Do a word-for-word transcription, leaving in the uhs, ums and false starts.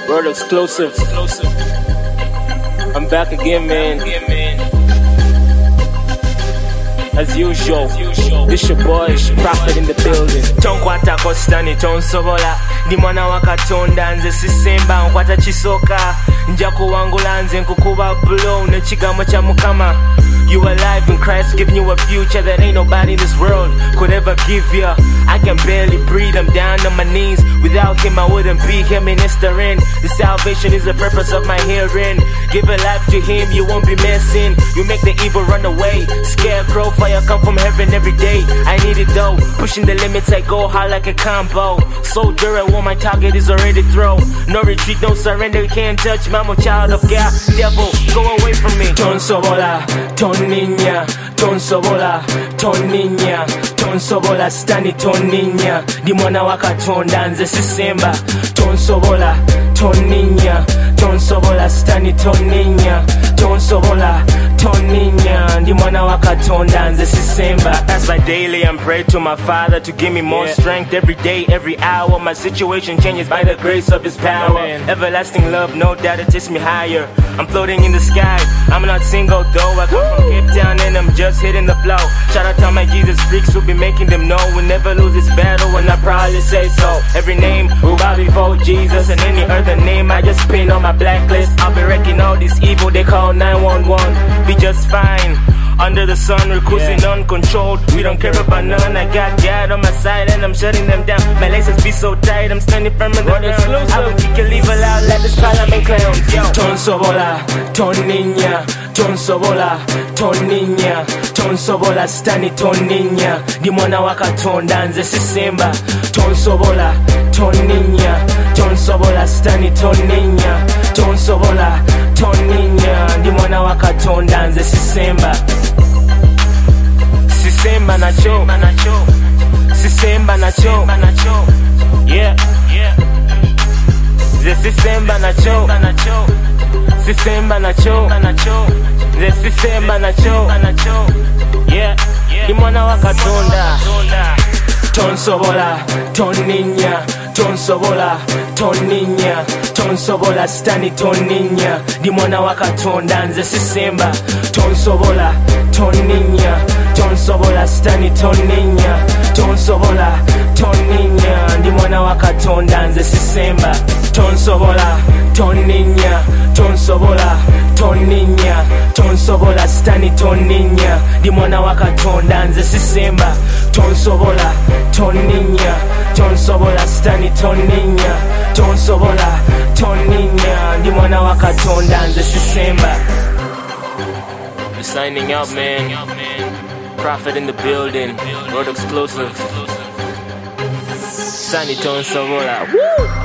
World exclusive. I'm back again, man. As usual, this your boy, Prophet in the building. Tonkwata kostani tonsobola ndi mwana wa Katonda nze sisemba nkwata chisoka nja kuwangula nze nkukuba blow n'ekigambo kya Mukama. You alive in Christ, giving you a future that ain't nobody in this world could ever give ya. I can barely breathe, I'm down on my knees. Without him I wouldn't be here, ministering. The salvation is the purpose of my hearing. Give a life to him, you won't be missing. You make the evil run away. Scarecrow, fire come from heaven every day. I need it though, pushing the limits I go hard like a combo. Soldier at war, my target is already thrown. No retreat, no surrender, you can't touch me, I'm a child of God. Devil, go away from me. Tonsobola, Toninya, Tonsobola, Toninya, Tonsobola, Stani Toninya, Di mwana wa Katonda nze sisemba. Tonsobola, Toninya, Tonsobola, Stani Toninya, Tonsobola, Toninya, Di mwana wa Katonda nze sisemba. I pass by daily and pray to my Father to give me more yeah. strength every day, every hour. My situation changes by the grace of his power. Amen. Everlasting love, no doubt it takes me higher. I'm floating in the sky, I'm not single though. I come from Cape Town and I'm just hitting the flow. Shout out to my Jesus freaks who be making them know we'll never lose this battle, and I proudly say so. Every name will bow before Jesus, and any other name I just pin on my blacklist. I'll be wrecking all this evil they call nine one one. Be just fine. Under the sun, we're cruising yeah. uncontrolled. We don't care about none. I got God on my side and I'm shutting them down. My laces be so tight, I'm standing firm in the ground. I will kick your evil out like this parliament clowns. Yo. Tonsobola, Toninya, Tonsobola, Toninya, Tonsobola, Stani Toninya, Di mwana wa Katonda nze sisemba. Tonsobola, Toninya, Tonsobola, Stani Toninya, Tonsobola, Toninya, Di mwana wa Katonda nze sisemba. Sisemba nacho, sisemba nacho, yeah, yeah. Ze sisemba nacho, sisemba nacho, ze sisemba nacho, yeah. Di mwana wa Katonda. Tonsobola, Toninya, Tonsobola, Toninya, Tonsobola, Stani Toninya, Di mwana wa Katonda nze sisemba. Tonsobola, Toninya, Tonsobola, Stani Toninya, Tonsobola, Toninya, Di mwana wa Katonda nze sisemba. Tonsobola, Toninya, Tonsobola, Toninya, Tonsobola, Stani Toninya, Di mwana wa Katonda nze sisemba. Tonsobola, Toninya, Tonsobola, Stani Toninya, Tonsobola, Toninya, Di mwana wa Katonda nze sisemba. We're signing out, man. Prophet in the building. World exclusive. Stani Tonsobola. Woo!